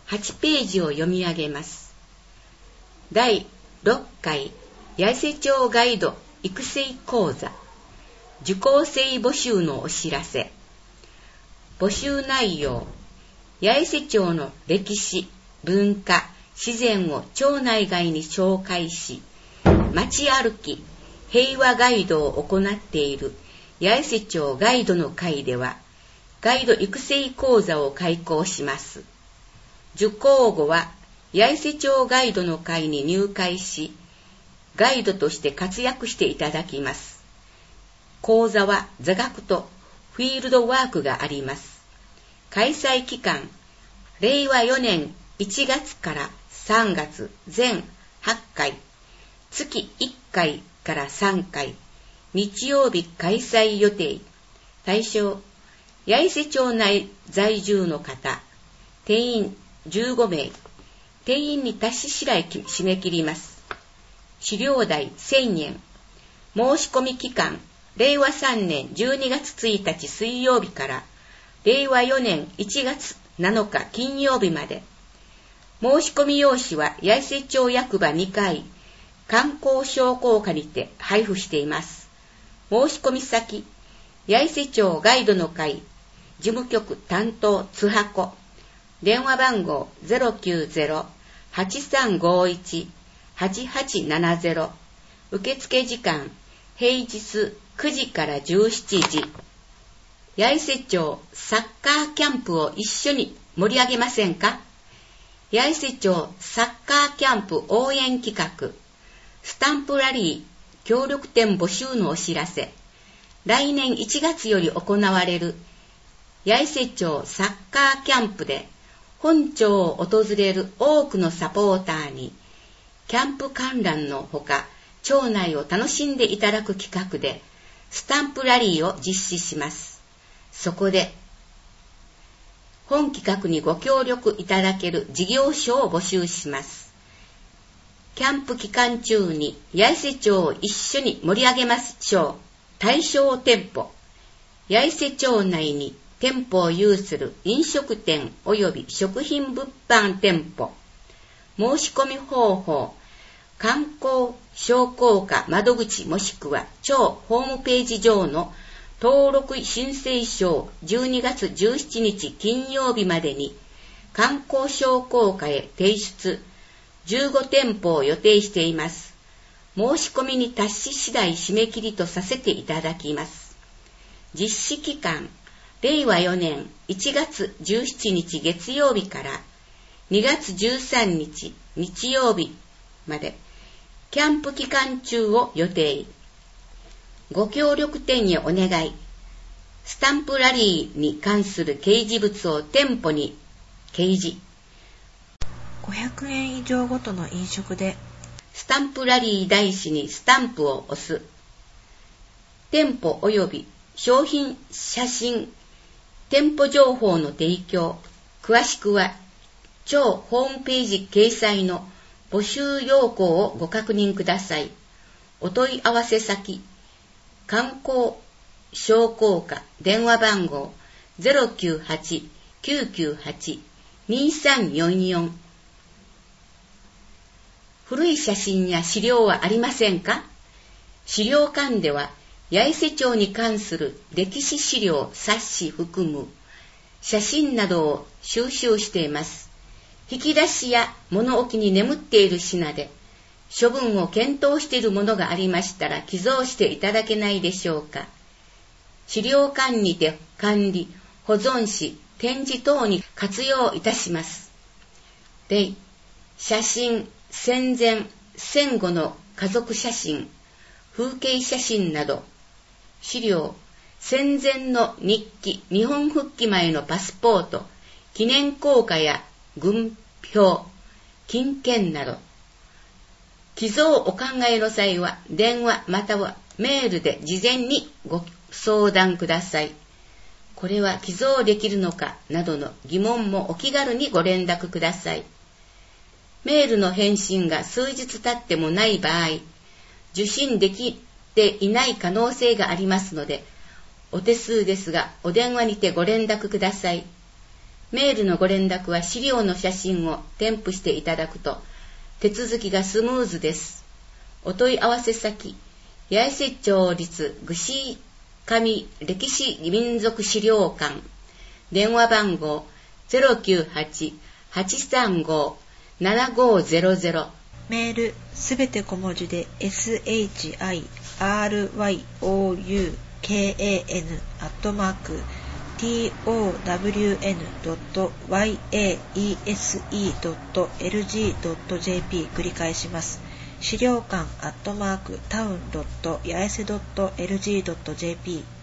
8ページを読み上げます。第6回八重瀬町ガイド育成講座受講生募集のお知らせ。募集内容、八重瀬町の歴史、文化、自然を町内外に紹介し、街歩き、平和ガイドを行っている八重瀬町ガイドの会では、ガイド育成講座を開講します。受講後は、八重瀬町ガイドの会に入会し、ガイドとして活躍していただきます。講座は座学とフィールドワークがあります。開催期間、令和4年1月から3月全8回、月1回から3回、日曜日開催予定。対象、八重瀬町内在住の方、定員15名、定員に達し次第締め切ります。資料代1000円。申し込み期間、令和3年12月1日水曜日から令和4年1月7日金曜日まで。申し込み用紙は八重瀬町役場2階観光商工課にて配布しています。申し込み先、八重瀬町ガイドの会事務局担当津箱、電話番号 090-8351-8870。受付時間、平日9時から17時。八重瀬町サッカーキャンプを一緒に盛り上げませんか？八重瀬町サッカーキャンプ応援企画、スタンプラリー協力店募集のお知らせ。来年1月より行われる八重瀬町サッカーキャンプで本町を訪れる多くのサポーターにキャンプ観覧のほか町内を楽しんでいただく企画でスタンプラリーを実施します。そこで本企画にご協力いただける事業所を募集します。キャンプ期間中に八重瀬町を一緒に盛り上げましょう。対象店舗、八重瀬町内に店舗を有する飲食店及び食品物販店舗。申し込み方法、観光商工課窓口もしくは町ホームページ上の登録申請書を12月17日金曜日までに観光商工課へ提出。15店舗を予定しています。申し込みに達し次第締め切りとさせていただきます。実施期間、令和4年1月17日月曜日から2月13日日曜日まで、キャンプ期間中を予定。ご協力店へお願い。スタンプラリーに関する掲示物を店舗に掲示。 500円以上ごとの飲食でスタンプラリー台紙にスタンプを押す。店舗及び商品写真、店舗情報の提供。詳しくは町ホームページ掲載の募集要項をご確認ください。お問い合わせ先、観光商工課電話番号 098-998-2344。古い写真や資料はありませんか？資料館では八重瀬町に関する歴史資料、冊子含む写真などを収集しています。引き出しや物置に眠っている品で処分を検討しているものがありましたら寄贈していただけないでしょうか。資料館にて管理、保存し、展示等に活用いたします。例、写真、戦前、戦後の家族写真、風景写真など、資料、戦前の日記、日本復帰前のパスポート、記念硬貨や軍票、金券など、寄贈をお考えの際は、電話またはメールで事前にご相談ください。これは寄贈できるのかなどの疑問もお気軽にご連絡ください。メールの返信が数日経ってもない場合、受信できていない可能性がありますので、お手数ですがお電話にてご連絡ください。 メールのご連絡は資料の写真を添付していただくと手続きがスムーズです。お問い合わせ先、八重瀬町立串上歴史民族資料館、電話番号 098-835-7500、 メールすべて小文字で shiroun.kan.yaese.lg.jp 繰り返します。資料館@town.yaese.lg.jp